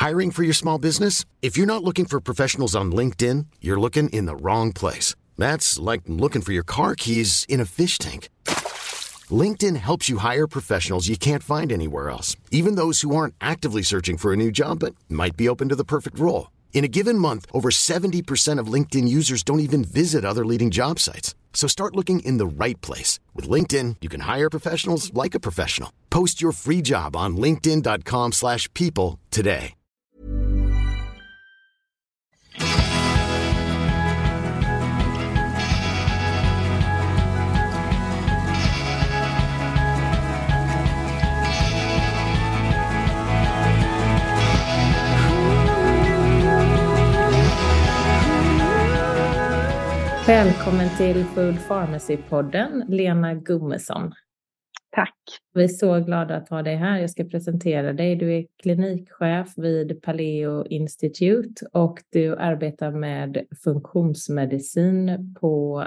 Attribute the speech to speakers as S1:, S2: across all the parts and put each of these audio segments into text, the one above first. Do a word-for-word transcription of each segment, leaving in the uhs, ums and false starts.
S1: Hiring for your small business? If you're not looking for professionals on LinkedIn, you're looking in the wrong place. That's like looking for your car keys in a fish tank. LinkedIn helps you hire professionals you can't find anywhere else, even those who aren't actively searching for a new job but might be open to the perfect role. In a given month, over seventy percent of LinkedIn users don't even visit other leading job sites. So start looking in the right place. With LinkedIn, you can hire professionals like a professional. Post your free job on linkedin dot com slash people today.
S2: Välkommen till Food Pharmacy-podden, Lena Gummesson.
S3: Tack.
S2: Vi är så glada att ha dig här. Jag ska presentera dig. Du är klinikchef vid Paleo Institute och du arbetar med funktionsmedicin på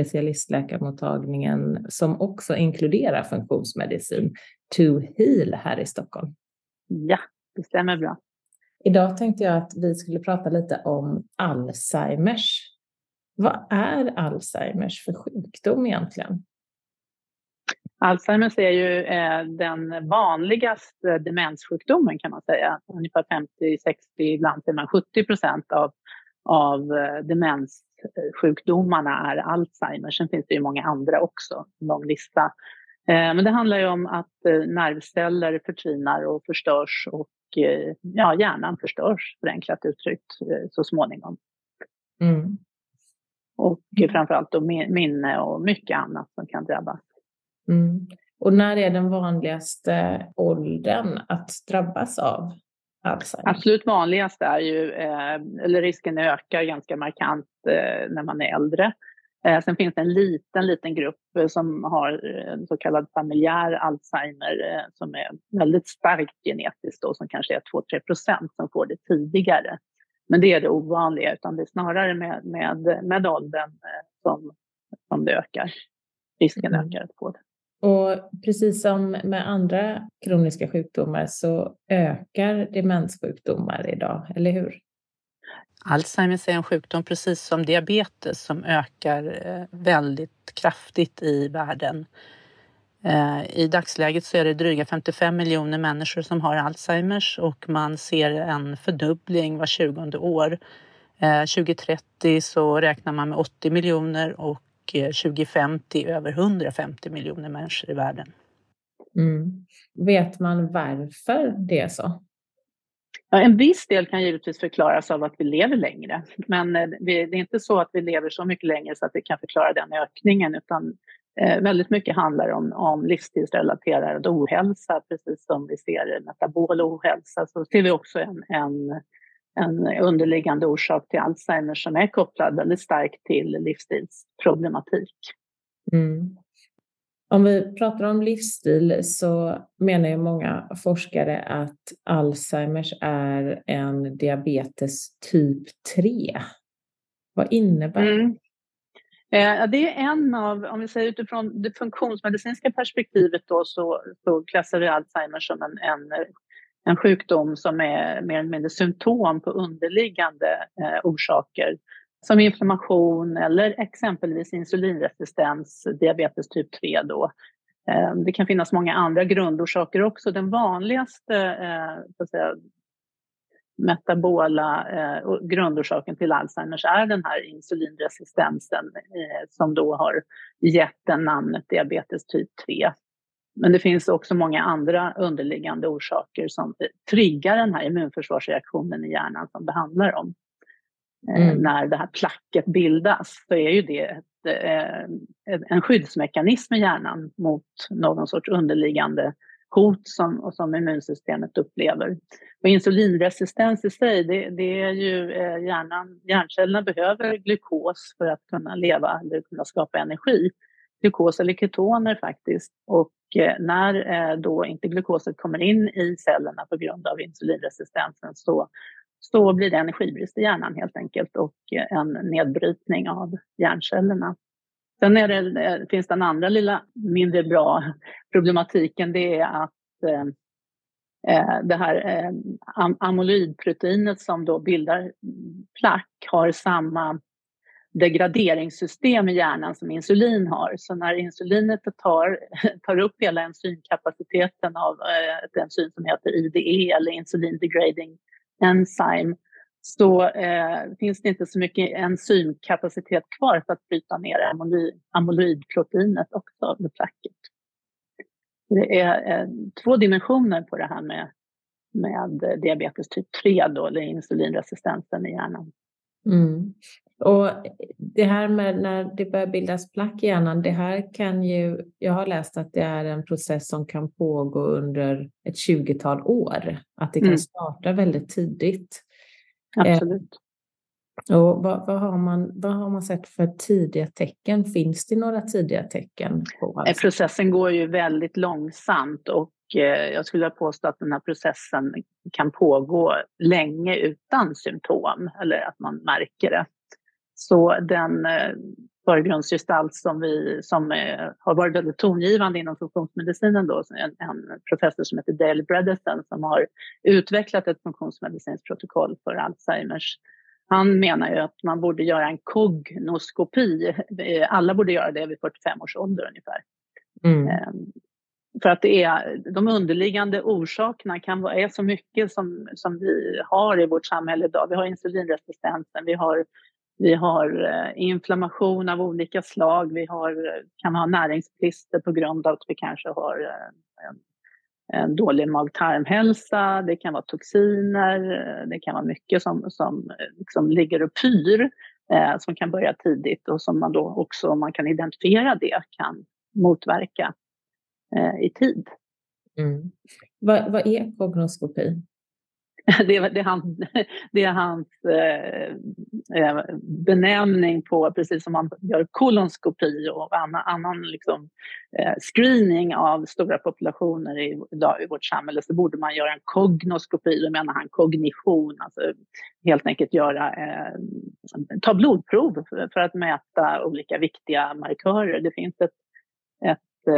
S2: specialistläkarmottagningen som också inkluderar funktionsmedicin To Heal här i Stockholm.
S3: Ja, det stämmer bra.
S2: Idag tänkte jag att vi skulle prata lite om Alzheimers. Vad är Alzheimers för sjukdom egentligen?
S3: Alzheimers är ju eh, den vanligaste demenssjukdomen kan man säga. Ungefär femtio sextio, ibland till sjuttio procent av, av eh, demenssjukdomarna är Alzheimers. Sen finns det ju många andra också, en lång lista. Eh, men det handlar ju om att eh, nervceller förtvinar och förstörs och eh, ja, hjärnan förstörs, förenklat uttryckt, eh, så småningom.
S2: Mm.
S3: Och framförallt då minne och mycket annat som kan drabbas.
S2: Mm. Och när är den vanligaste åldern att drabbas av Alzheimer?
S3: Absolut vanligast är ju, eh, eller risken ökar ganska markant eh, när man är äldre. Eh, sen finns det en liten, liten grupp som har en så kallad familjär Alzheimer eh, som är väldigt starkt genetiskt då, som kanske är två till tre procent som får det tidigare. Men det är det ovanliga, utan det är snarare med, med, med åldern eh, som, som det ökar. Risken
S2: Mm.
S3: ökar att få det.
S2: Och precis som med andra kroniska sjukdomar så ökar demenssjukdomar idag, eller hur?
S4: Alzheimers är en sjukdom precis som diabetes som ökar väldigt kraftigt i världen. I dagsläget så är det dryga femtiofem miljoner människor som har Alzheimers och man ser en fördubbling var tjugonde år. tjugo trettio så räknar man med åttio miljoner och tjugo femtio över hundrafemtio miljoner människor i världen.
S2: Mm. Vet man varför det är så?
S3: Ja, en viss del kan givetvis förklaras av att vi lever längre. Men det är inte så att vi lever så mycket längre så att vi kan förklara den ökningen, utan eh, väldigt mycket handlar om, om livsstilsrelaterad ohälsa, precis som vi ser metabol ohälsa. Så ser vi också en, en, en underliggande orsak till Alzheimer som är kopplad väldigt starkt till livsstilsproblematik.
S2: Mm. Om vi pratar om livsstil så menar ju många forskare att Alzheimers är en diabetes typ tre. Vad innebär det?
S3: Mm. Eh, det är en av, om vi säger utifrån det funktionsmedicinska perspektivet då, så, så klassar vi Alzheimer som en, en, en sjukdom som är mer eller mindre symptom på underliggande eh, orsaker. Som inflammation eller exempelvis insulinresistens, diabetes typ tre då. Det kan finnas många andra grundorsaker också. Den vanligaste så att säga, metabola grundorsaken till Alzheimers är den här insulinresistensen som då har gett den namnet diabetes typ tre. Men det finns också många andra underliggande orsaker som triggar den här immunförsvarsreaktionen i hjärnan som det handlar om. Mm. När det här placket bildas så är ju det ett, eh, en skyddsmekanism i hjärnan mot någon sorts underliggande hot som, som immunsystemet upplever. Och insulinresistens i sig, det, det är ju eh, hjärnan, hjärncellerna behöver glukos för att kunna leva eller kunna skapa energi. Glukos eller ketoner faktiskt. Och eh, när eh, då inte glukoset kommer in i cellerna på grund av insulinresistensen så Så blir det energibrist i hjärnan helt enkelt och en nedbrytning av hjärncellerna. Sen är det, finns den andra lilla mindre bra problematiken, det är att eh, det här eh, am- amyloidproteinet som då bildar plack har samma degraderingssystem i hjärnan som insulin har. Så när insulinet tar, tar upp hela enzymkapaciteten av eh, ett enzym som heter I D E eller insulin degrading enzyme, så eh, finns det inte så mycket enzymkapacitet kvar för att bryta ner amyloid, amyloidproteinet också med placket. Det är eh, två dimensioner på det här med, med diabetes typ tre då, eller insulinresistensen i hjärnan.
S2: Mm. Och det här med när det börjar bildas plack i hjärnan, det här kan ju, jag har läst att det är en process som kan pågå under ett tjugotal år, att det kan mm. starta väldigt tidigt.
S3: Absolut.
S2: Eh, och vad, vad, har man, vad har man sett för tidiga tecken? Finns det några tidiga tecken på alltså?
S3: Processen går ju väldigt långsamt och eh, jag skulle påstå att den här processen kan pågå länge utan symptom eller att man märker det. Så den eh, förgrundsgestalt som, vi, som eh, har varit väldigt tongivande inom funktionsmedicinen då, en, en professor som heter Dale Bredesen som har utvecklat ett funktionsmedicinskt protokoll för Alzheimers. Han menar ju att man borde göra en kognoskopi. Alla borde göra det vid fyrtiofem års ålder ungefär. Mm. Eh, för att det är, de underliggande orsakerna kan vara är så mycket som, som vi har i vårt samhälle idag. Vi har insulinresistensen, vi har Vi har eh, inflammation av olika slag. Vi har, kan ha näringsbrister på grund av att vi kanske har eh, en, en dålig mag-tarmhälsa. Det kan vara toxiner. Det kan vara mycket som, som liksom ligger och pyr eh, som kan börja tidigt och som man då också, om man kan identifiera det, kan motverka eh, i tid.
S2: Mm. Vad, vad är kognoskopi?
S3: Det är, det är, han, det är hans eh, benämning på, precis som man gör kolonskopi och annan, annan liksom, eh, screening av stora populationer i, idag i vårt samhälle, så borde man göra en kognoskopi, då menar han kognition, alltså helt enkelt göra, eh, ta blodprov för, för att mäta olika viktiga markörer. Det finns ett, ett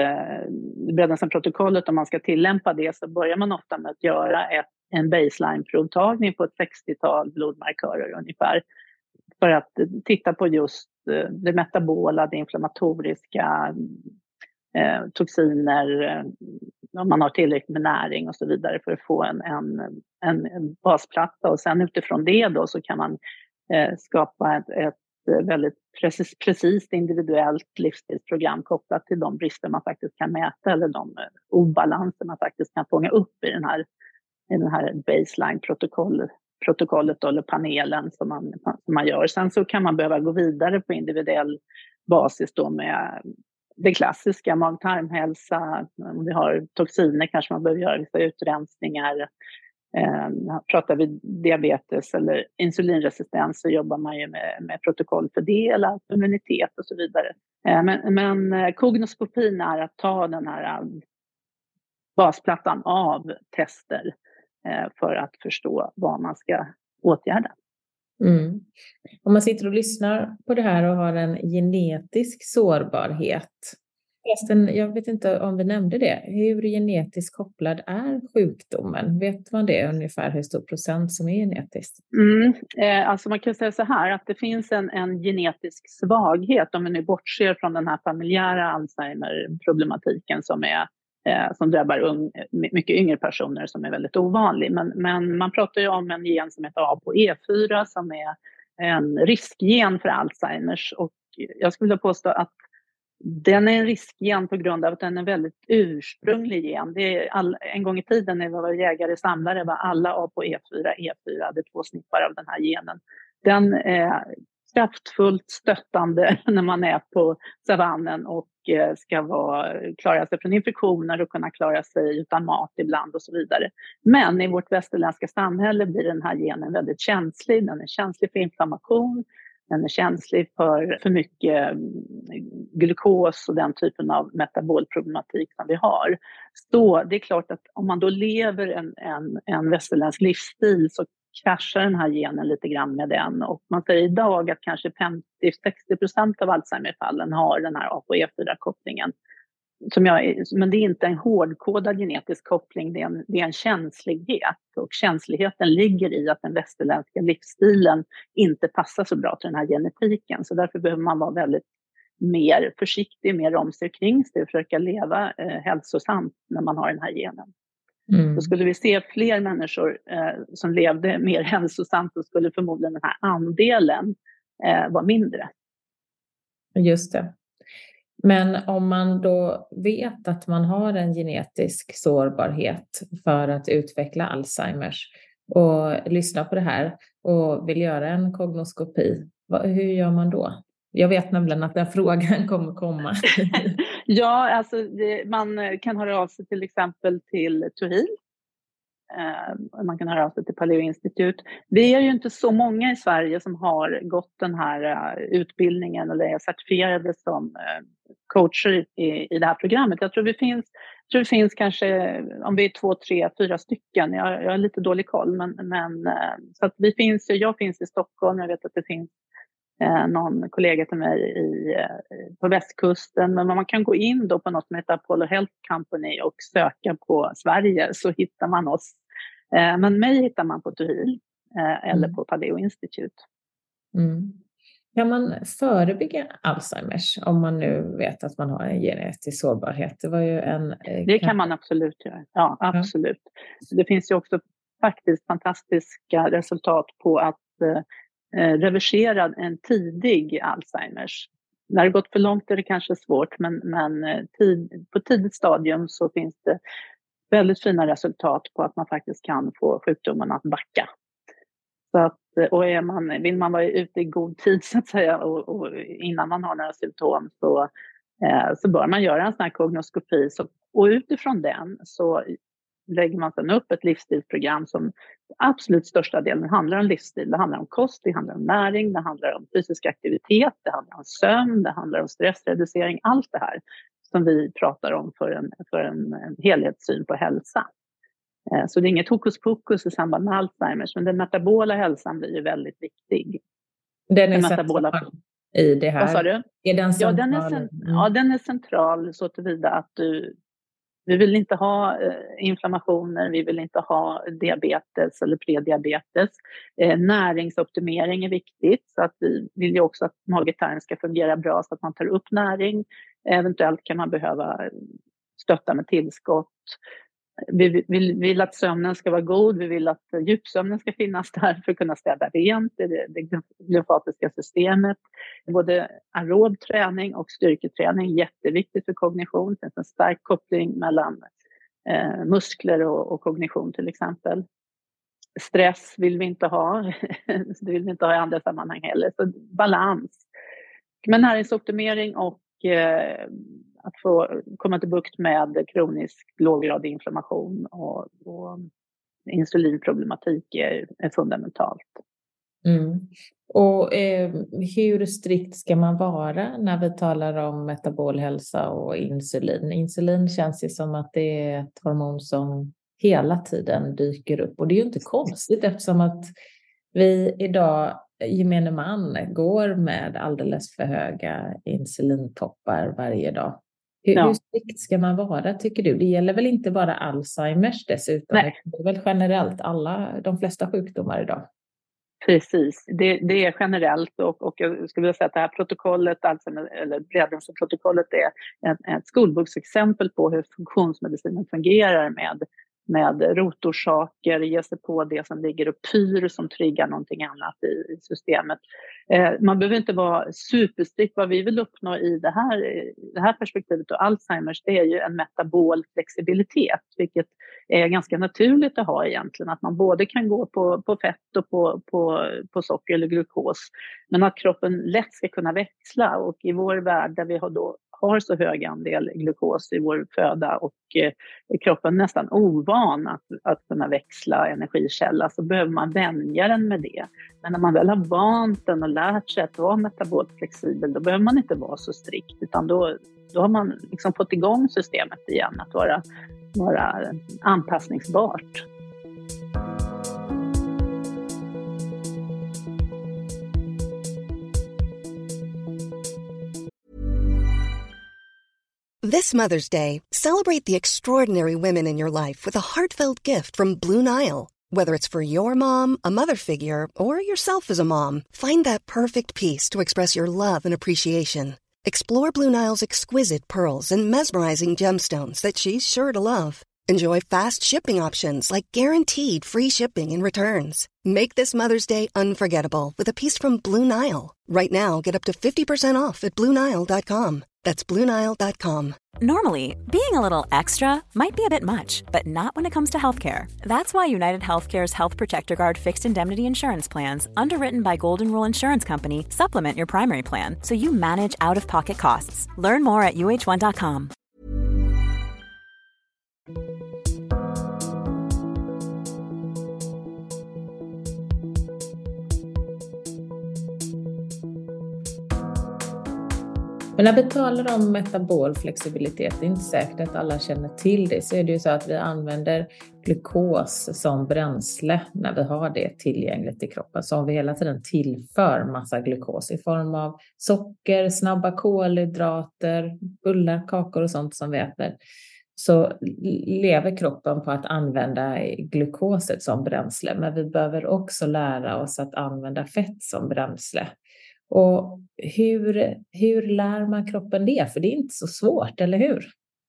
S3: Bredesen-protokollet, om man ska tillämpa det, så börjar man ofta med att göra ett, en baseline-provtagning på ett sextiotal blodmarkörer ungefär, för att titta på just det metabola, det inflammatoriska, eh, toxiner, eh, om man har tillräckligt med näring och så vidare, för att få en, en, en, en basplatta. Och sen utifrån det då så kan man eh, skapa ett, ett väldigt precis, precis individuellt livsstilsprogram kopplat till de brister man faktiskt kan mäta eller de obalanser man faktiskt kan fånga upp i den här, i den här baseline-protokollet protokollet eller panelen som man, som man gör. Sen så kan man behöva gå vidare på individuell basis då med det klassiska, mag-tarmhälsa. Om vi har toxiner kanske man behöver göra vissa utrensningar. Eh, pratar vi diabetes eller insulinresistens så jobbar man ju med, med protokoll för det, eller immunitet och så vidare. Eh, men, men kognoskopin är att ta den här basplattan av tester eh, för att förstå vad man ska åtgärda.
S2: Mm. Om man sitter och lyssnar på det här och har en genetisk sårbarhet. Förresten, jag vet inte om vi nämnde det. Hur genetiskt kopplad är sjukdomen? Vet man det ungefär hur stor procent som är genetiskt?
S3: Mm, eh, alltså man kan säga så här att det finns en, en genetisk svaghet, om vi nu bortser från den här familjära Alzheimer-problematiken som, är, eh, som drabbar ung, mycket yngre personer, som är väldigt ovanlig. Men, men man pratar ju om en gen som heter A P O E fyra som är en riskgen för Alzheimers, och jag skulle påstå att den är en riskgen på grund av att den är väldigt ursprunglig gen. Det är all, en gång i tiden när vi var jägare samlare var alla A P O E fyra E fyra hade två snippar av den här genen. Den är kraftfullt stöttande när man är på savannen och ska vara, klara sig från infektioner och kunna klara sig utan mat ibland och så vidare. Men i vårt västerländska samhälle blir den här genen väldigt känslig. Den är känslig för inflammation. Den är känslig för för mycket glukos och den typen av metabolproblematik som vi har. Så det är klart att om man då lever en, en, en västerländsk livsstil så kraschar den här genen lite grann med den. Och man säger idag att kanske femtio till sextio procent av Alzheimerfallen har den här A P O E fyra-kopplingen. som jag, men det är inte en hårdkodad genetisk koppling, det är, en, det är en känslighet. Och känsligheten ligger i att den västerländska livsstilen inte passar så bra till den här genetiken. Så därför behöver man vara väldigt mer försiktig, mer om sig kring sig och försöka leva eh, hälsosamt när man har den här genen. Mm. Så skulle vi se fler människor eh, som levde mer hälsosamt, så skulle förmodligen den här andelen eh, vara mindre.
S2: Just det. Men om man då vet att man har en genetisk sårbarhet för att utveckla Alzheimers och lyssnar på det här och vill göra en kognoskopi, hur gör man då? Jag vet nämligen att den frågan kommer komma.
S3: Ja, alltså det, man kan höra av sig till exempel till Tuhil. Eh, man kan höra av sig till Paleo Institute. Vi är ju inte så många i Sverige som har gått den här uh, utbildningen eller är certifierade som uh, coacher i, i det här programmet. Jag tror, vi finns, jag tror det finns kanske, om vi är två, tre, fyra stycken. Jag, jag har lite dålig koll, men, men uh, så att vi finns, jag finns i Stockholm, jag vet att det finns Eh, någon kollega till mig i, eh, på västkusten, men man kan gå in då på något som heter Apollo Health Company och söka på Sverige, så hittar man oss. Eh, men mig hittar man på Tuhil eh, eller mm. på Paleo Institute.
S2: Mm. Kan man förebygga Alzheimers om man nu vet att man har en genetisk sårbarhet? Det var ju en... Eh,
S3: det kan man absolut göra, ja absolut. Ja. Det finns ju också faktiskt fantastiska resultat på att eh, reversera en tidig Alzheimers. När det gått för långt är det kanske svårt, men, men tid, på tidigt stadium så finns det väldigt fina resultat på att man faktiskt kan få sjukdomen att backa. Så att, och är man, vill man vara ute i god tid så att säga, och, och innan man har några symptom, så, eh, så bör man göra en sån här kognoskopi. Så, och utifrån den så lägger man sedan upp ett livsstilsprogram som absolut största delen handlar om livsstil. Det handlar om kost, det handlar om näring, det handlar om fysisk aktivitet, det handlar om sömn, det handlar om stressreducering. Allt det här som vi pratar om för en, för en, en helhetssyn på hälsa. Eh, så det är inget hokus pokus i samband med Alzheimers, men den metabola hälsan blir ju väldigt viktig.
S2: Den är
S3: den
S2: metabola i det här.
S3: Vad sa du?
S2: Är den
S3: ja, den är cent- mm. ja, den är central så tillvida att du Vi vill inte ha eh, inflammationer, vi vill inte ha diabetes eller prediabetes. Eh, näringsoptimering är viktigt, så att vi vill ju också att mage-tarm ska fungera bra så att man tar upp näring. Eventuellt kan man behöva stötta med tillskott. Vi vill, vi vill att sömnen ska vara god, vi vill att djupsömnen ska finnas där för att kunna städa rent i det, det lymfatiska systemet. Både aerob träning och styrketräning är jätteviktigt för kognition. Det finns en stark koppling mellan eh, muskler och, och kognition till exempel. Stress vill vi inte ha, det vill vi inte ha i andra sammanhang heller. Så balans. Men näringsoptimering och eh, att få komma till bukt med kronisk låggradig inflammation och, och insulinproblematik är, är fundamentalt.
S2: Mm. Och eh, hur strikt ska man vara när vi talar om metabolhälsa och insulin? Insulin känns ju som att det är ett hormon som hela tiden dyker upp. Och det är ju inte konstigt eftersom att vi idag, gemene man, går med alldeles för höga insulintoppar varje dag. Hur, ja. hur strikt ska man vara, tycker du? Det gäller väl inte bara Alzheimers dessutom?
S3: Nej.
S2: Det är väl generellt alla, de flesta sjukdomar idag?
S3: Precis, det, det är generellt och, och jag skulle vilja säga att det här protokollet, alltså, eller Breddensen-protokollet är ett, ett skolboksexempel på hur funktionsmedicinen fungerar med, med rotorsaker, ge sig på det som ligger och pyr som triggar någonting annat i, i systemet. Eh, man behöver inte vara superstrikt. Vad vi vill uppnå i det här, det här perspektivet och Alzheimers, det är ju en metabol flexibilitet, vilket är ganska naturligt att ha egentligen. Att man både kan gå på, på fett och på, på, på socker eller glukos, men att kroppen lätt ska kunna växla. Och i vår värld där vi har då har så hög andel glukos i vår föda och eh, kroppen nästan ovan att, att kunna växla energikälla, så behöver man vänja den med det. Men när man väl har vant den och lärt sig att vara metabolt flexibel, då behöver man inte vara så strikt, utan då, då har man liksom fått igång systemet igen att vara, vara anpassningsbart.
S5: This Mother's Day, celebrate the extraordinary women in your life with a heartfelt gift from Blue Nile. Whether it's for your mom, a mother figure, or yourself as a mom, find that perfect piece to express your love and appreciation. Explore Blue Nile's exquisite pearls and mesmerizing gemstones that she's sure to love. Enjoy fast shipping options like guaranteed free shipping and returns. Make this Mother's Day unforgettable with a piece from Blue Nile. Right now, get up to fifty percent off at blue nile dot com. That's blue nile dot com.
S6: Normally, being a little extra might be a bit much, but not when it comes to healthcare. That's why United Healthcare's Health Protector Guard fixed indemnity insurance plans, underwritten by Golden Rule Insurance Company, supplement your primary plan so you manage out-of-pocket costs. Learn more at u h one dot com.
S2: Men när vi talar om metabol flexibilitet, det är inte säkert att alla känner till det, så är det ju så att vi använder glukos som bränsle när vi har det tillgängligt i kroppen. Så om vi hela tiden tillför massa glukos i form av socker, snabba kolhydrater, bullar, kakor och sånt som vi äter, så lever kroppen på att använda glukoset som bränsle. Men vi behöver också lära oss att använda fett som bränsle. Och hur, hur lär man kroppen det? För det är inte så svårt, eller hur?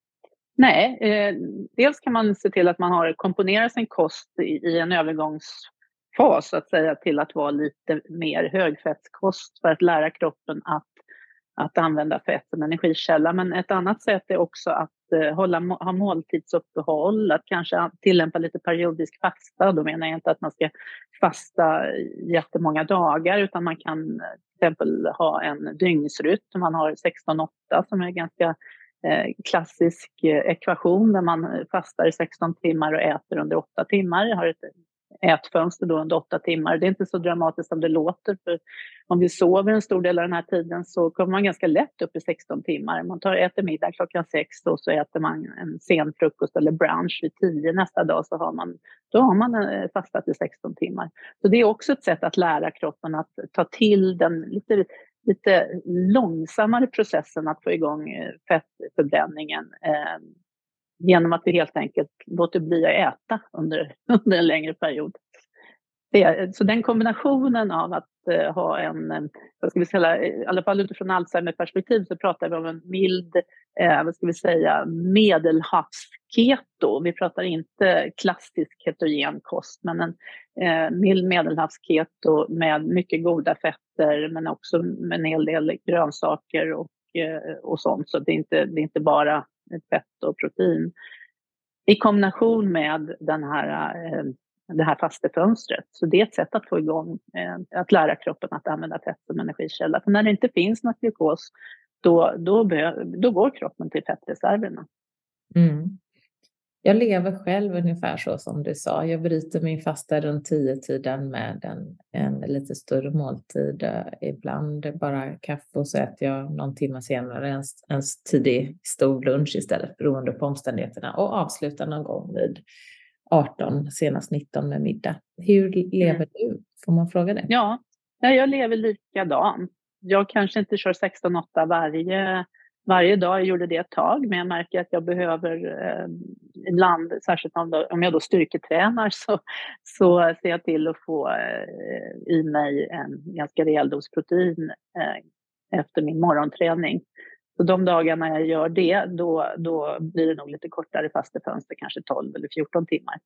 S3: Nej, eh, dels kan man se till att man har komponerat sin kost i, i en övergångsfas så att säga, till att vara lite mer högfettskost för att lära kroppen att, att använda fett som energikälla. Men ett annat sätt är också att eh, hålla, ha måltidsuppehåll, att kanske tillämpa lite periodisk fasta. Då menar jag inte att man ska fasta jättemånga dagar, utan man kan till exempel ha en dygnsrytm. Man har sexton åtta som är en ganska eh, klassisk eh, ekvation där man fastar i sexton timmar och äter under åtta timmar. Jag har ett ätfönster då under åtta timmar. Det är inte så dramatiskt som det låter, för om vi sover en stor del av den här tiden så kommer man ganska lätt upp i sexton timmar. Man tar äter middag klockan sex och så äter man en sen frukost eller brunch vid tio nästa dag, så har man, då har man fastat i sexton timmar. Så det är också ett sätt att lära kroppen att ta till den lite, lite långsammare processen att få igång fettförbränningen eh, genom att vi helt enkelt låter bli att äta under, under en längre period. Det, så den kombinationen av att uh, ha en, vad ska vi säga, i alla fall utifrån Alzheimer-perspektiv så pratar vi om en mild, eh, vad ska vi säga, medelhavsketo. Vi pratar inte klassisk ketogen kost, men en eh, mild medelhavsketo med mycket goda fetter, men också med en hel del grönsaker och, eh, och sånt. Så det är inte, det är inte bara fett och protein. I kombination med den här eh, det här fastefönstret. Så det är ett sätt att få igång, eh, att lära kroppen att använda fett som energikälla. För när det inte finns något glukos, då, då, då går kroppen till fettreserverna.
S2: Mm. Jag lever själv ungefär så som du sa. Jag bryter min fasta runt tio-tiden med en, en lite större måltid. Ibland bara kaffe och så äter jag någon timme senare en, en tidig stor lunch istället, beroende på omständigheterna. Och avslutar någon gång vid arton, senast nitton med middag. Hur lever mm. du? Får man fråga det?
S3: Ja, jag lever likadant. Jag kanske inte kör sexton åtta varje, varje dag. Jag gjorde det ett tag, men jag märker att jag behöver eh, ibland, särskilt om, då, om jag då styrketränar, så, så ser jag till att få eh, i mig en ganska rejäl dos protein eh, efter min morgonträning. Så de dagarna jag gör det, då, då blir det nog lite kortare fastefönster, kanske tolv eller fjorton timmar.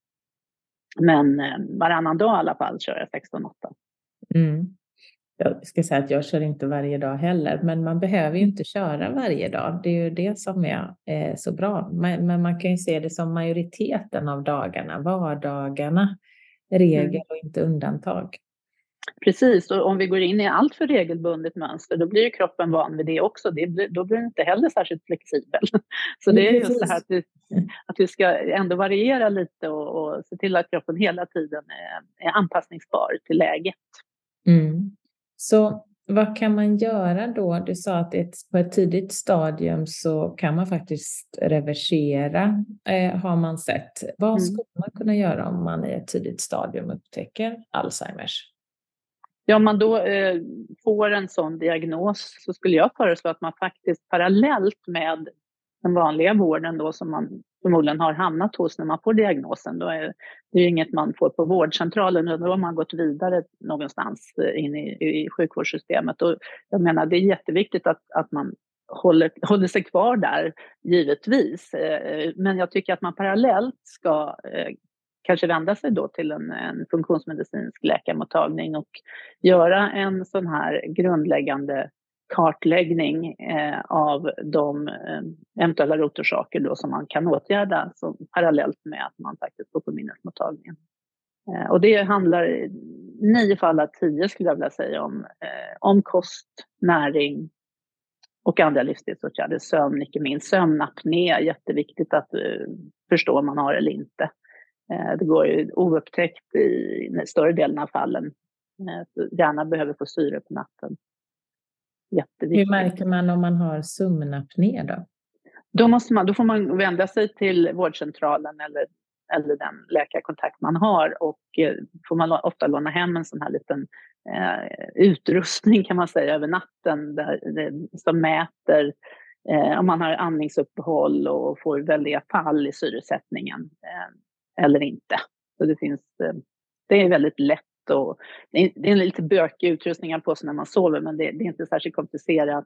S3: Men eh, varannan dag i alla fall kör jag sexton åtta.
S2: Mm. Jag ska säga att jag kör inte varje dag heller, men man behöver ju inte köra varje dag. Det är ju det som är eh, så bra. Men, men man kan ju se det som majoriteten av dagarna, vardagarna, regel mm. och inte undantag.
S3: Precis, och om vi går in i allt för regelbundet mönster, då blir ju kroppen van vid det också. Det blir, då blir det inte heller särskilt flexibel. Så det är just det här att vi, att vi ska ändå variera lite och, och se till att kroppen hela tiden är, är anpassningsbar till läget.
S2: Mm. Så vad kan man göra då? Du sa att ett, på ett tidigt stadium så kan man faktiskt reversera, eh, har man sett. Vad mm. skulle man kunna göra om man i ett tidigt stadium upptäcker Alzheimers?
S3: Ja, om man då eh, får en sån diagnos så skulle jag föreslå att man faktiskt parallellt med den vanliga vården då som man förmodligen har hamnat hos när man får diagnosen. Då är det är inget man får på vårdcentralen, då har man gått vidare någonstans in i, i sjukvårdssystemet. Och jag menar, det är jätteviktigt att, att man håller, håller sig kvar där, givetvis. Men jag tycker att man parallellt ska kanske vända sig då till en, en funktionsmedicinsk läkarmottagning och göra en sån här grundläggande kartläggning eh, av de eh, eventuella rotorsaker då som man kan åtgärda som, parallellt med att man faktiskt går på minnesmottagningen. Eh, och det handlar i nio fall av tio skulle jag vilja säga om, eh, om kost, näring och andra livsstilsåtgärder. Sömn, inte minst sömnapné, jätteviktigt att eh, förstå om man har eller inte. Det går ju oupptäckt i större delen av fallen. Hjärnan behöver få syre på natten. Jätteviktigt.
S2: Hur märker man om man har sömnapné då?
S3: Då, måste man, då får man vända sig till vårdcentralen eller, eller den läkarkontakt man har. Och får man ofta låna hem en sån här liten eh, utrustning kan man säga över natten. Där, det, som mäter eh, om man har andningsuppehåll och får väldiga fall i syresättningen. Eh, eller inte. Så det finns, det är väldigt lätt och det är, det är en lite bökig utrustning på sig när man sover, men det, det är inte särskilt komplicerat.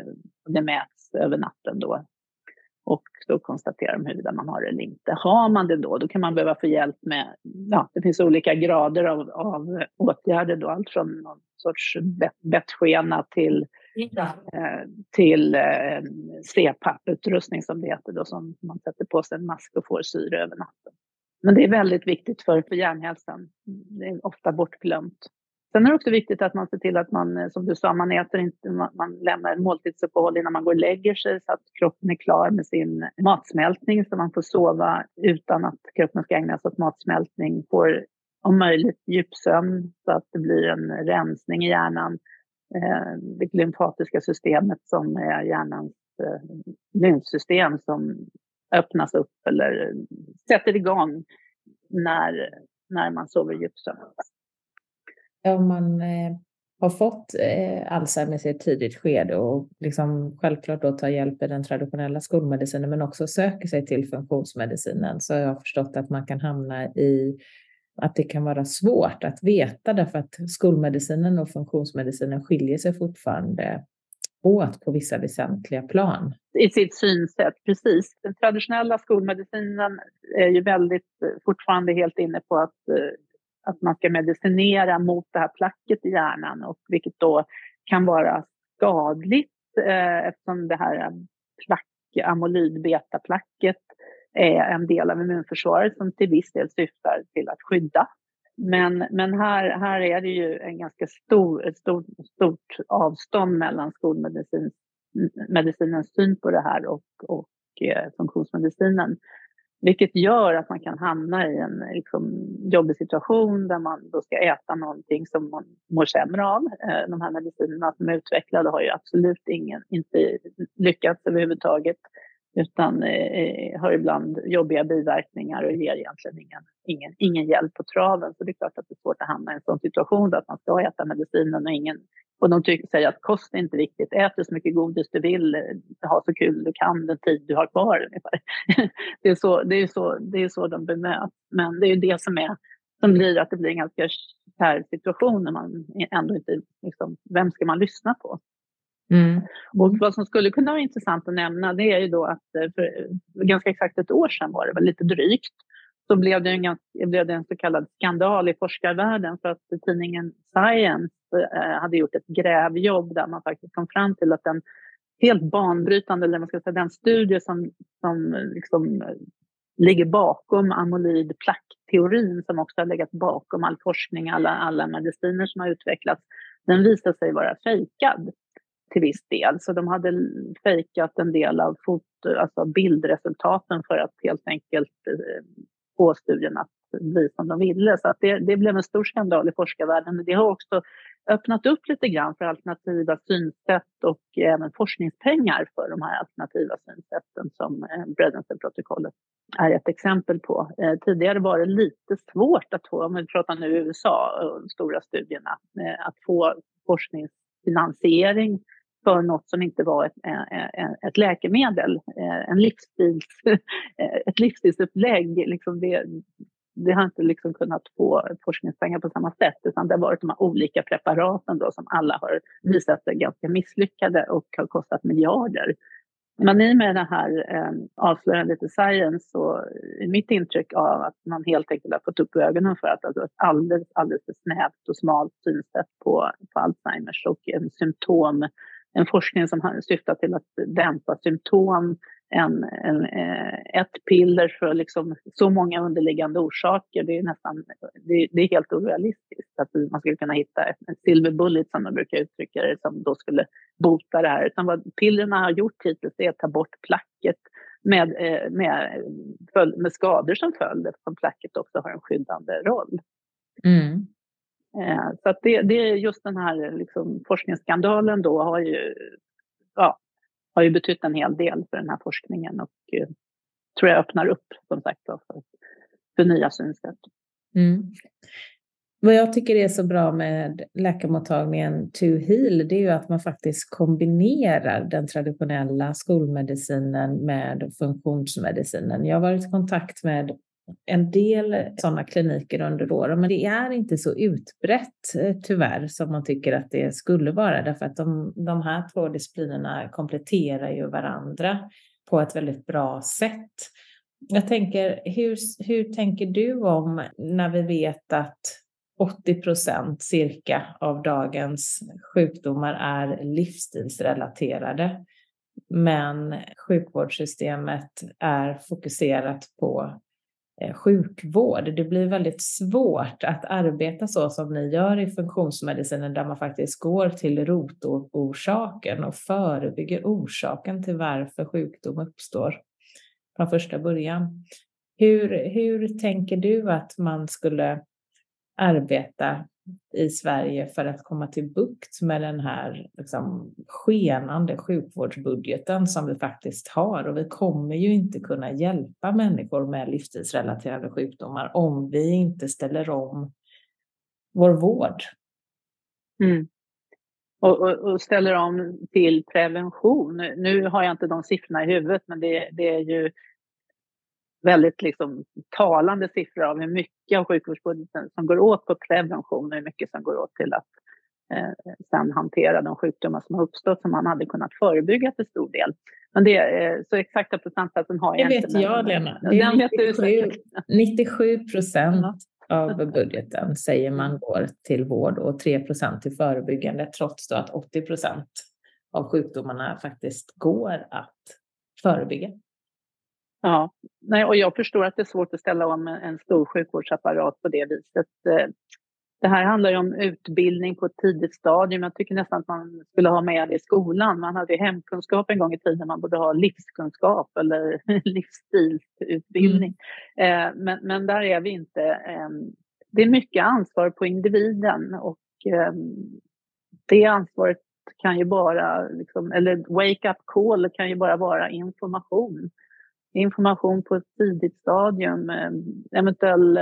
S3: Det mäts över natten då och då konstaterar de huruvida man har det eller inte. Har man det då, då kan man behöva få hjälp med, ja, det finns olika grader av, av åtgärder då, allt från någon sorts bet, bettskena till ja. eh, till eh, C PAP-utrustning som det heter då, som man sätter på sig en mask och får syre över natten. Men det är väldigt viktigt för, för hjärnhälsan. Det är ofta bortglömt. Sen är det också viktigt att man ser till att man, som du sa, man äter inte, man, man lämnar en måltidsuppehåll innan man går och lägger sig så att kroppen är klar med sin matsmältning så man får sova utan att kroppen ska ägna sig åt matsmältning. Får om möjligt djupsömn så att det blir en rensning i hjärnan. Eh, det lymfatiska systemet som är hjärnans eh, lymfsystem som öppnas upp eller sätter igång när, när man sover djupsömn.
S2: Om man eh, har fått eh, Alzheimers i ett tidigt skede och liksom självklart då tar hjälp i den traditionella skolmedicinen men också söker sig till funktionsmedicinen, så har jag förstått att man kan hamna i att det kan vara svårt att veta därför att skolmedicinen och funktionsmedicinen skiljer sig fortfarande åt på vissa väsentliga plan.
S3: I sitt synsätt, precis. Den traditionella skolmedicinen är ju väldigt fortfarande helt inne på att, att man ska medicinera mot det här placket i hjärnan, och vilket då kan vara skadligt eh, eftersom det här plack, amyloid-beta-placket är en del av immunförsvaret som till viss del syftar till att skydda. Men, men här, här är det ju en ganska stor, ett stort, stort avstånd mellan skolmedicinens syn på det här och, och eh, funktionsmedicinen. Vilket gör att man kan hamna i en liksom, jobbig situation där man då ska äta någonting som man mår sämre av. Eh, de här medicinerna som är utvecklade har ju absolut ingen, inte lyckats överhuvudtaget. Utan eh, har ibland jobbiga biverkningar och ger egentligen ingen, ingen, ingen hjälp på traven. Så det är klart att det är svårt att hamna i en sån situation där att man ska äta medicinen och ingen... Och de tycker, säger att kost är inte viktigt. Ät så mycket godis du vill, ha så kul du kan den tid du har kvar. Det är så, det är så, det är så de bemöts. Men det är ju det som, är, som blir att det blir en ganska kär situation när man ändå inte... Liksom, vem ska man lyssna på? Mm. Och vad som skulle kunna vara intressant att nämna, det är ju då att för ganska exakt ett år sedan var det väl lite drygt, så blev det en, ganska, blev det en så kallad skandal i forskarvärlden för att tidningen Science eh, hade gjort ett grävjobb där man faktiskt kom fram till att den helt banbrytande, eller man ska säga den studie som, som liksom ligger bakom amyloid-plack-teorin som också har legat bakom all forskning, alla, alla mediciner som har utvecklats, den visar sig vara fejkad till viss del. Så de hade fejkat en del av foto, alltså bildresultaten för att helt enkelt eh, få studien att bli som de ville. Så att det, det blev en stor skandal i forskarvärlden. Det har också öppnat upp lite grann för alternativa synsätt och även forskningspengar för de här alternativa synsätten som eh, Bredensen-protokollet är ett exempel på. Eh, tidigare var det lite svårt att få, om vi pratar nu i U S A och de stora studierna, eh, att få forskningsfinansiering för något som inte var ett, ett läkemedel, en livsstils, ett livsstilsupplägg. Liksom det, det har inte liksom kunnat få forskningspengar på samma sätt, utan det har varit de här olika preparaten då, som alla har visat sig ganska misslyckade och har kostat miljarder. Men i med det här eh, avslöjandet i Science, så är mitt intryck av att man helt enkelt har fått upp ögonen för att alltså ett alldeles, alldeles för snävt och smalt synsätt på, på Alzheimers, och en symptom, en forskning som har syftat till att dämpa symptom, en, en, ett piller för liksom så många underliggande orsaker. Det är nästan, det, det är helt orealistiskt att man skulle kunna hitta en silver bullet, som man brukar uttrycka det, som då skulle bota det här. Utan vad pillerna har gjort hittills är att ta bort placket med, med, med skador som följd, eftersom placket också har en skyddande roll.
S2: Mm.
S3: Så att det, det är just den här liksom forskningsskandalen då har ju, ja, har ju betytt en hel del för den här forskningen, och eh, tror jag öppnar upp som sagt då, för, för nya synsätt.
S2: Mm. Vad jag tycker är så bra med läkarmottagningen To Heal, det är ju att man faktiskt kombinerar den traditionella skolmedicinen med funktionsmedicinen. Jag har varit i kontakt med en del sådana kliniker under åren, men det är inte så utbrett tyvärr som man tycker att det skulle vara, därför att de, de här två disciplinerna kompletterar ju varandra på ett väldigt bra sätt. Jag tänker, hur, hur tänker du om när vi vet att åttio procent cirka av dagens sjukdomar är livsstilsrelaterade, men sjukvårdssystemet är fokuserat på sjukvård. Det blir väldigt svårt att arbeta så som ni gör i funktionsmedicinen, där man faktiskt går till rotorsaken och förebygger orsaken till varför sjukdom uppstår från första början. Hur, hur tänker du att man skulle arbeta i Sverige för att komma till bukt med den här liksom, skenande sjukvårdsbudgeten som vi faktiskt har? Och vi kommer ju inte kunna hjälpa människor med livsstilsrelaterade sjukdomar om vi inte ställer om vår vård.
S3: Mm. Och, och, och ställer om till prevention. Nu har jag inte de siffrorna i huvudet, men det, det är ju väldigt liksom talande siffror av hur mycket av sjukvårdsbudgeten som går åt på prevention och hur mycket som går åt till att eh, sen hantera de sjukdomar som har uppstått, som man hade kunnat förebygga till stor del. Men det är så exakta procentsatsen har jag
S2: det
S3: inte.
S2: Det vet jag,
S3: men,
S2: Lena. Det är nittiosju, nittiosju procent av budgeten säger man går till vård och tre procent till förebyggande, trots då att åttio procent av sjukdomarna faktiskt går att förebygga.
S3: Ja, nej, och jag förstår att det är svårt att ställa om en stor sjukvårdsapparat på det viset. Det här handlar ju om utbildning på ett tidigt stadium. Jag tycker nästan att man skulle ha med det i skolan. Man hade hemkunskap en gång i tiden, man borde ha livskunskap eller livsstilsutbildning. Mm. Men, men där är vi inte. Det är mycket ansvar på individen, och det ansvaret kan ju bara, liksom, eller wake up call kan ju bara vara information. Information på ett tidigt stadium, eventuellt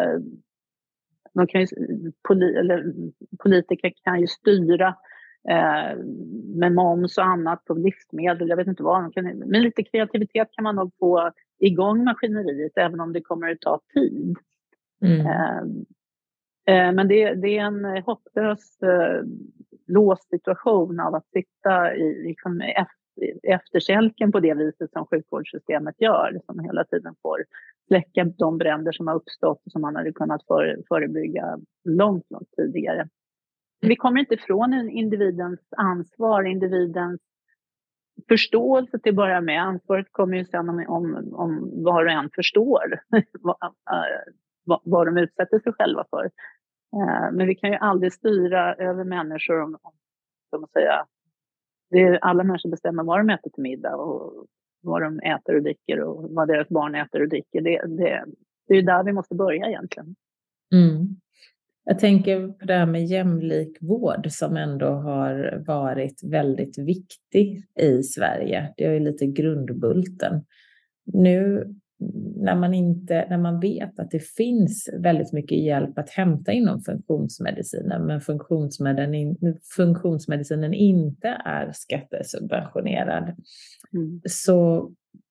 S3: de kan ju, poli, eller, politiker kan ju styra eh, med moms och annat på livsmedel, jag vet inte vad. De kan, med lite kreativitet kan man nog få igång maskineriet, även om det kommer att ta tid. Mm. Eh, eh, men det, det är en hopplös eh, låst situation av att sitta i liksom, efterkälken på det viset som sjukvårdssystemet gör, som hela tiden får släcka de bränder som har uppstått och som man hade kunnat för, förebygga långt, långt tidigare. Vi kommer inte ifrån en individens ansvar, individens förståelse till att börja med. Ansvaret kommer ju sen om, om, om var och en förstår vad, vad, vad de utsätter sig själva för. Men vi kan ju aldrig styra över människor om, om som man säger, det är alla människor bestämmer vad de äter till middag och vad de äter och dricker och vad deras barn äter och dricker. Det, det, det är ju där vi måste börja egentligen.
S2: Mm. Jag tänker på det här med jämlik vård som ändå har varit väldigt viktig i Sverige. Det är ju lite grundbulten. Nu när man, inte, när man vet att det finns väldigt mycket hjälp att hämta inom funktionsmedicinen, men funktionsmedicinen, funktionsmedicinen inte är skattesubventionerad, mm. så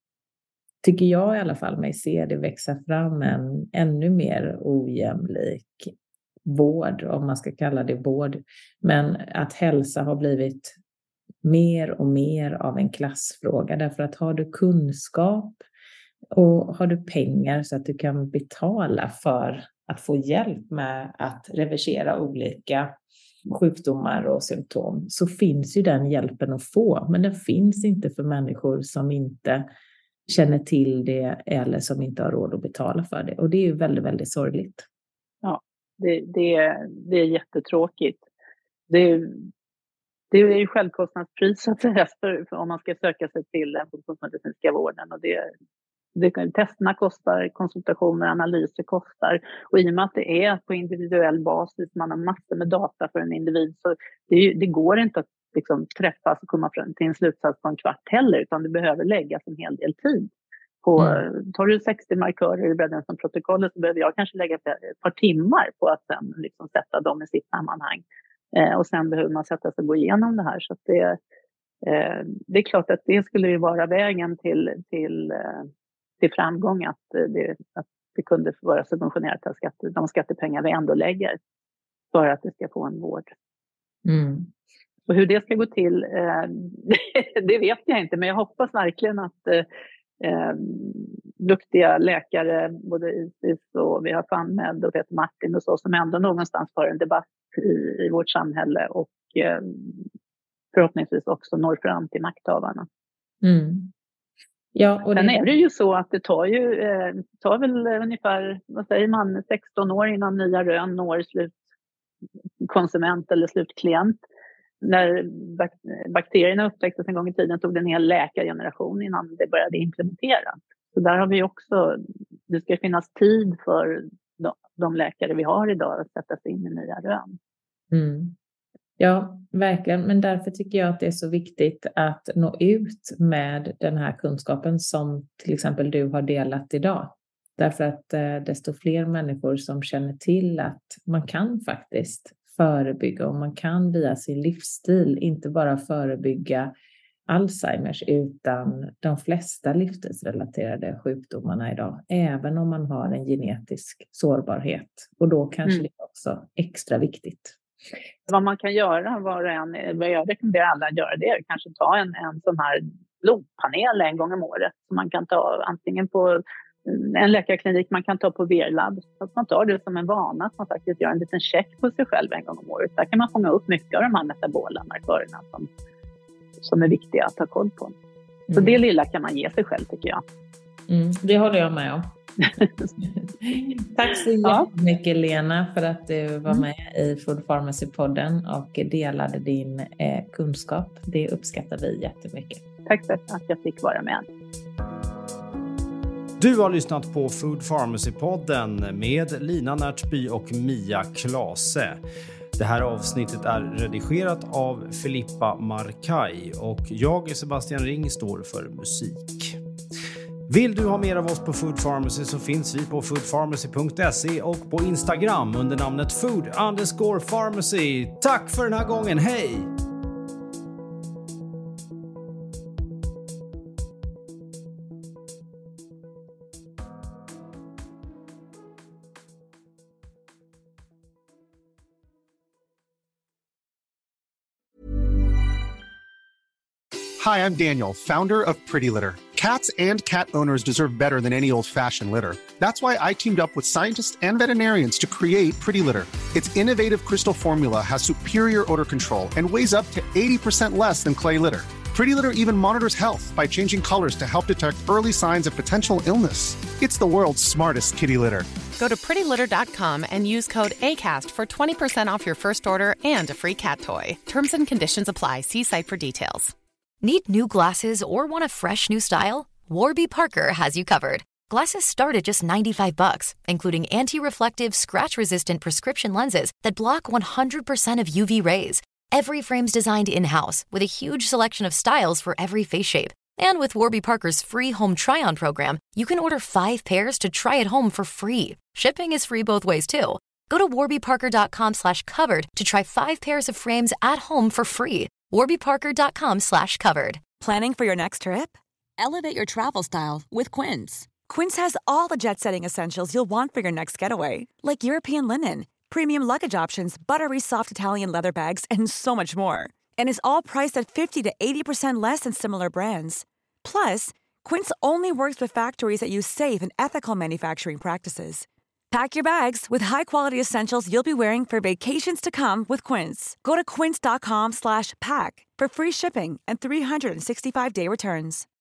S2: tycker jag i alla fall mig se det växa fram en ännu mer ojämlik vård, om man ska kalla det vård. Men att hälsa har blivit mer och mer av en klassfråga, därför att har du kunskap och har du pengar så att du kan betala för att få hjälp med att reversera olika sjukdomar och symptom, så finns ju den hjälpen att få. Men den finns inte för människor som inte känner till det eller som inte har råd att betala för det. Och det är ju väldigt, väldigt sorgligt.
S3: Ja, det, det, är, det är jättetråkigt. Det är, det är ju självkostnadspris för, för om man ska söka sig till den funktionsmedicinska vården. Och det, det, testerna kostar, konsultationer, analyser kostar. Och i och med att det är på individuell basis, man har massor med data för en individ, så det, det går inte att liksom träffas och komma fram till en slutsats på en kvart heller, utan det behöver läggas en hel del tid. På, mm. Tar du sextio markörer i Breddensen-protokollet, så behöver jag kanske lägga ett par timmar på att sen liksom sätta dem i sitt sammanhang. Eh, och sen behöver man sätta sig och gå igenom det här. Så att det, eh, det är klart att det skulle ju vara vägen till, till, eh, till framgång, att det, att det kunde vara subventionerat av skatte, de skattepengar vi ändå lägger för att det ska få en vård.
S2: Mm.
S3: Och hur det ska gå till, eh, det vet jag inte. Men jag hoppas verkligen att eh, duktiga läkare, både Isis och vi har FunMed och Peter Martin och så, som ändå någonstans för en debatt i, i vårt samhälle och eh, förhoppningsvis också når fram till makthavarna.
S2: Mm. Ja, och
S3: Sen
S2: det...
S3: är det ju så att det tar ju eh, tar väl ungefär, vad säger man, sexton år innan nya rön når slutkonsument eller slutklient. När bakterierna upptäcktes en gång i tiden tog det en hel läkargeneration innan det började implementeras. Så där har vi också, det ska finnas tid för de, de läkare vi har idag att sätta sig in i nya rön.
S2: Mm. Ja, verkligen. Men därför tycker jag att det är så viktigt att nå ut med den här kunskapen som till exempel du har delat idag. Därför att eh, desto fler människor som känner till att man kan faktiskt förebygga, och man kan via sin livsstil inte bara förebygga Alzheimers utan de flesta livsstilsrelaterade sjukdomarna idag, även om man har en genetisk sårbarhet. Och då kanske mm. det är också extra viktigt.
S3: Vad man kan göra, var en, vad jag rekommenderar alla att göra, det är kanske ta en, en sån här blodpanel en gång om året som man kan ta antingen på en läkarklinik, man kan ta på V R-labb, så att man tar det som en vana, att man faktiskt gör en liten check på sig själv en gång om året. Där kan man fånga upp mycket av de här metabola markörerna som, som är viktiga att ha koll på. Så mm. det lilla kan man ge sig själv, tycker jag.
S2: Mm, det håller jag med om. Tack så jättemycket, Lena, för att du var med i Food Pharmacy-podden och delade din eh, kunskap. Det uppskattar vi jättemycket.
S3: Tack för att jag fick vara med.
S7: Du har lyssnat på Food Pharmacy-podden med Lina Närtby och Mia Klase. Det här avsnittet är redigerat av Filippa Markaj och jag, Sebastian Ring, står för musik. Vill du ha mer av oss på Food Pharmacy så finns vi på food pharmacy punkt se och på Instagram under namnet food underscore pharmacy. Tack för den här gången, hej!
S8: Hi, I'm Daniel, founder of Pretty Litter. Cats and cat owners deserve better than any old-fashioned litter. That's why I teamed up with scientists and veterinarians to create Pretty Litter. Its innovative crystal formula has superior odor control and weighs up to eighty percent less than clay litter. Pretty Litter even monitors health by changing colors to help detect early signs of potential illness. It's the world's smartest kitty litter.
S9: Go to pretty litter dot com and use code ACAST for twenty percent off your first order and a free cat toy. Terms and conditions apply. See site for details.
S10: Need new glasses or want a fresh new style? Warby Parker has you covered. Glasses start at just ninety-five bucks, including anti-reflective, scratch-resistant prescription lenses that block one hundred percent of U V rays. Every frame's designed in-house with a huge selection of styles for every face shape. And with Warby Parker's free home try-on program, you can order five pairs to try at home for free. Shipping is free both ways, too. Go to warbyparker.com slash covered to try five pairs of frames at home for free. warbyparker.com slash covered.
S11: Planning for your next trip? Elevate your travel style with Quince. Quince has all the jet-setting essentials you'll want for your next getaway, like European linen, premium luggage options, buttery soft Italian leather bags, and so much more. And is all priced at fifty to eighty percent less than similar brands. Plus, Quince only works with factories that use safe and ethical manufacturing practices. Pack your bags with high-quality essentials you'll be wearing for vacations to come with Quince. Go to quince.com slash pack for free shipping and three sixty-five day returns.